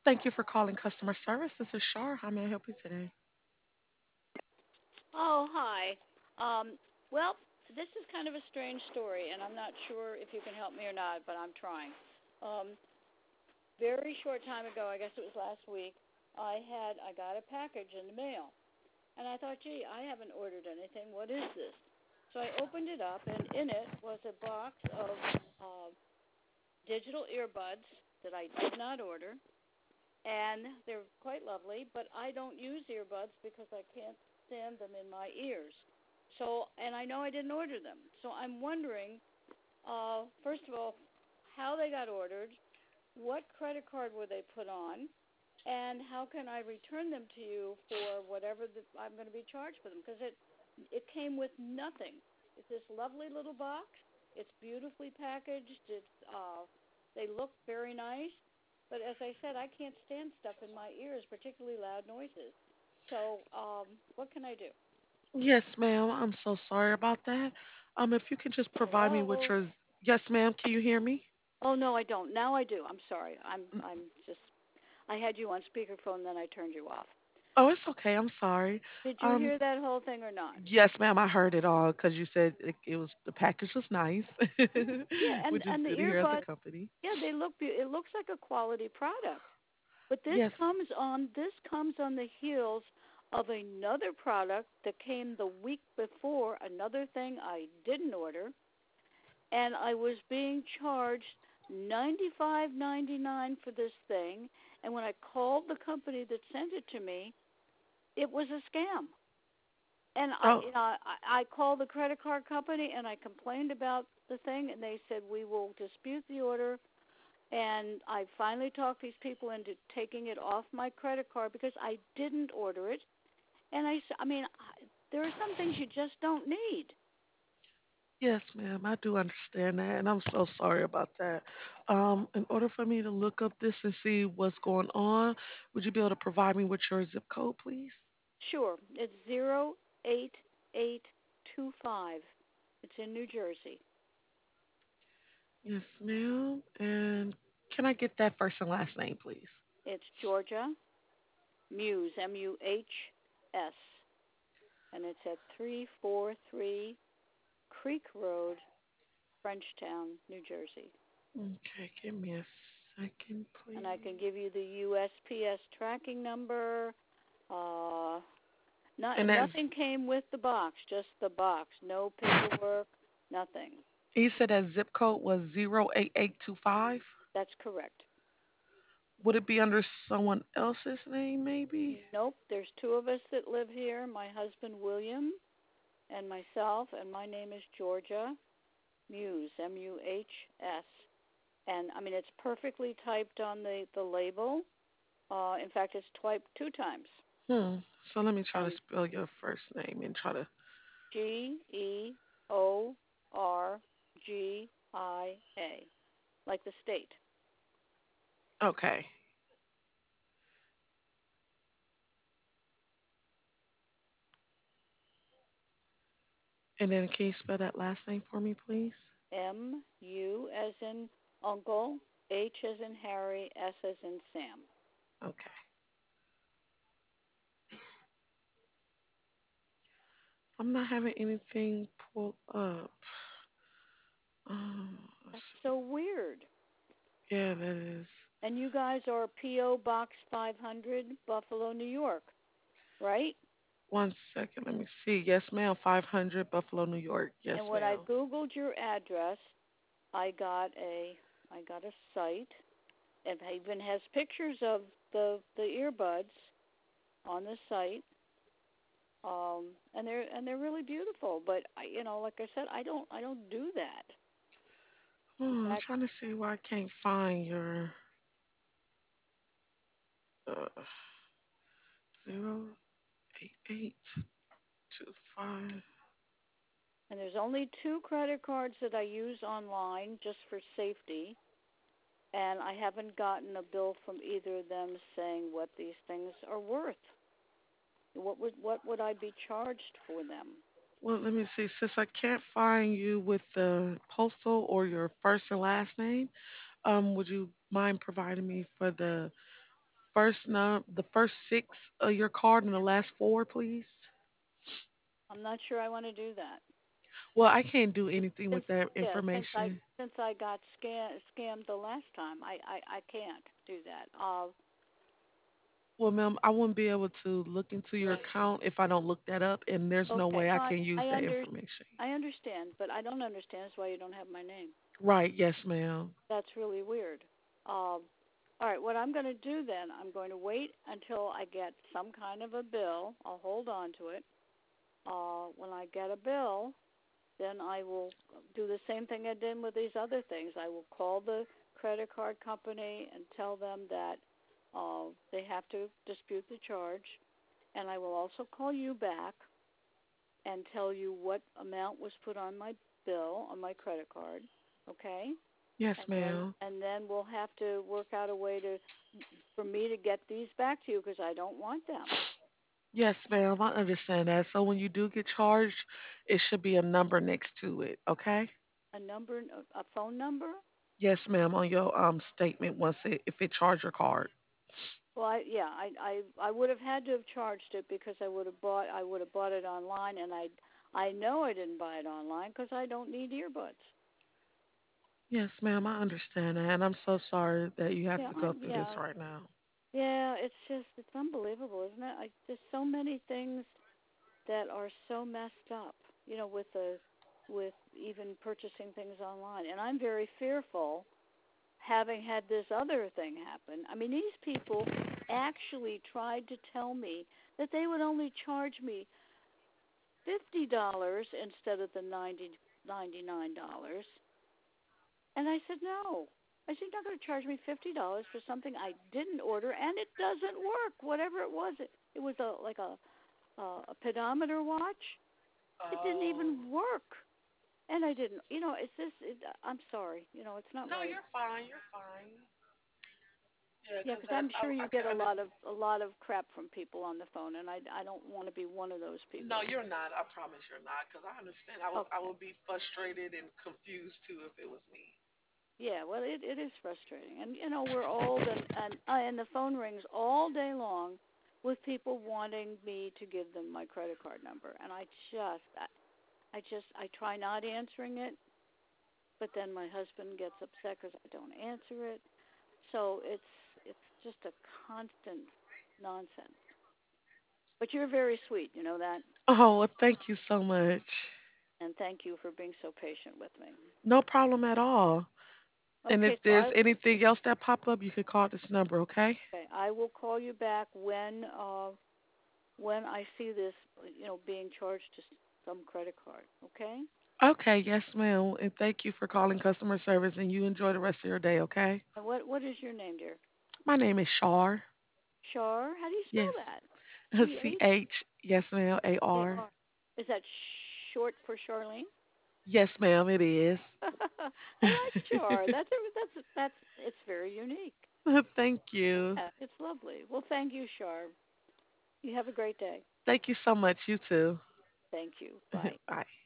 Thank you for calling customer service. This is Shar. How may I help you today? Oh, hi. Well, this is kind of a strange story, and I'm not sure if you can help me or not, but I'm trying. Um, Very short time ago, I guess it was last week, I got a package in the mail, and I thought, gee, I haven't ordered anything. What is this? So I opened it up, and in it was a box of uh, digital earbuds that I did not order, and they're quite lovely, but I don't use earbuds because I can't stand them in my ears. So, and I know I didn't order them. So I'm wondering, first of all, how they got ordered, what credit card were they put on, and how can I return them to you for whatever I'm going to be charged for them? Because it came with nothing. It's this lovely little box. It's beautifully packaged. They look very nice, but as I said, I can't stand stuff in my ears, particularly loud noises. So, what can I do? Yes, ma'am. I'm so sorry about that. If you could just provide me with Hello. your. Yes, ma'am. Can you hear me? Oh no, I don't. Now I do. I'm sorry. I'm just I had you on speakerphone, then I turned you off. Oh, it's okay. I'm sorry. Did you Um, hear that whole thing or not? yes, ma'am. I heard it all because you said it was the package was nice, Yeah, which is and the good to hear as a earbuds, company. yeah, they look it looks like a quality product. But Yes. this comes on the heels of another product that came the week before, another thing I didn't order, and I was being charged 95.99 for this thing, and when I called the company that sent it to me, it was a scam. And Oh, I called the credit card company and I complained about the thing, and they said we will dispute the order. And I finally talked these people into taking it off my credit card because I didn't order it. And I mean, there are some things you just don't need. yes, ma'am. I do understand that, and I'm so sorry about that. In order for me to look up this and see what's going on, would you be able to provide me with your zip code, please? Sure, it's 08825. It's in New Jersey. Yes, ma'am. And can I get that first and last name, please? It's Georgia Muse, Muhs, and it's at 343 Creek Road, Frenchtown, New Jersey. Okay, give me a second, And I can please. give you the USPS tracking number. Uh, And nothing came with the box, just the box. No paperwork, nothing. you said that zip code was 08825. That's correct. Would it be under someone else's name, maybe? Nope, there's two of us that live here. My husband William and myself, and my name is Georgia Muse, Muhs. And I mean, it's perfectly typed on the label. In fact, it's typed two times. So let me try to And spell your first name and try to. Georgia, like the state. Okay. And then can you spell that last name for me, please? MU as in uncle, H as in Harry, S as in Sam. Okay. I'm not having anything pulled up. That's Let's see. so weird. Yeah, that is. And you guys are P.O. Box 500, Buffalo, New York, right? One second, let me see. Yes, ma'am. 500 Buffalo, New York. And Yes, when I ma'am. Googled your address, I got a I got a site, and it even has pictures of the earbuds on the site. And they're really beautiful. But like I said, I don't do that. In I'm fact, trying to see why I can't find your uh, 08825. and there's only two credit cards that I use online just for safety, and I haven't gotten a bill from either of them saying what these things are worth. What would I be charged for them? Well, let me see. Since I can't find you with the postal or your first and last name, would you mind providing me for the the first six of your card and the last four, please. I'm not sure I want to do that. Well, I can't do anything Since with that yeah, information. since I got scammed the last time, I can't do that. Well, ma'am, I wouldn't be able to look into your account if I don't look that up, and there's no Okay, way I no, can use that information. I understand, but I don't understand is why you don't have my name. Right, yes, ma'am. That's really weird. All right, what I'm going to do then, I'm going to wait until I get some kind of a bill. I'll hold on to it. When I get a bill, then I will do the same thing I did with these other things. I will call the credit card company and tell them that they have to dispute the charge, and I will also call you back and tell you what amount was put on my bill on my credit card. Okay? Yes, ma'am. And then we'll have to work out a way to for me to get these back to you because I don't want them. Yes, ma'am. I understand that. So when you do get charged, it should be a number next to it, okay? A number, a phone number. Yes, ma'am, on your statement once it if it charge your card. Well, I would have had to have charged it because I would have bought it online, and I know I didn't buy it online because I don't need earbuds. Yes, ma'am, I understand that, and I'm so sorry that you have to go through this Yeah, right now. yeah. It's unbelievable, isn't it? There's so many things that are so messed up. You know, with even purchasing things online, and I'm very fearful having had this other thing happen. I mean, these people actually tried to tell me that they would only charge me $50 instead of the $99. And I said no. I said, you're not going to charge me $50 for something I didn't order, and it doesn't work. Whatever it was, it was a pedometer watch. It didn't Oh. even work, and I didn't. You know, it's this. I'm sorry. You know, it's not No, right. you're fine. You're fine. Yeah, Yeah, because because I'm sure I you get can understand. a lot of crap from people on the phone, and I don't want to be one of those No, people. you're not. I promise you're not. Because I understand. I Okay. would be frustrated and confused too if it was me. Yeah, well, it is frustrating, and you know we're old, and the phone rings all day long with people wanting me to give them my credit card number, and I try not answering it, but then my husband gets upset because I don't answer it, so it's just a constant nonsense. But you're very sweet, you know that, Oh, well, thank you so much. and thank you for being so patient with me. No problem at all. And Okay, if there's anything else that pop up, you can call this number, okay? I will call you back when I see this, you know, being charged to some credit card. Okay. Okay, yes, ma'am. And thank you for calling customer service and you enjoy the rest of your day, okay? And what is your name, dear? My name is Shar. Shar. How do you spell Yes. that? C H CH, yes, ma'am, A AR. R. Is that short for Charlene? Yes, ma'am, it is. I like Char. That's it's very unique. Thank you. Yeah, it's lovely. Well, thank you, Char. You have a great day. Thank you so much. You too. Thank you. Bye. Bye.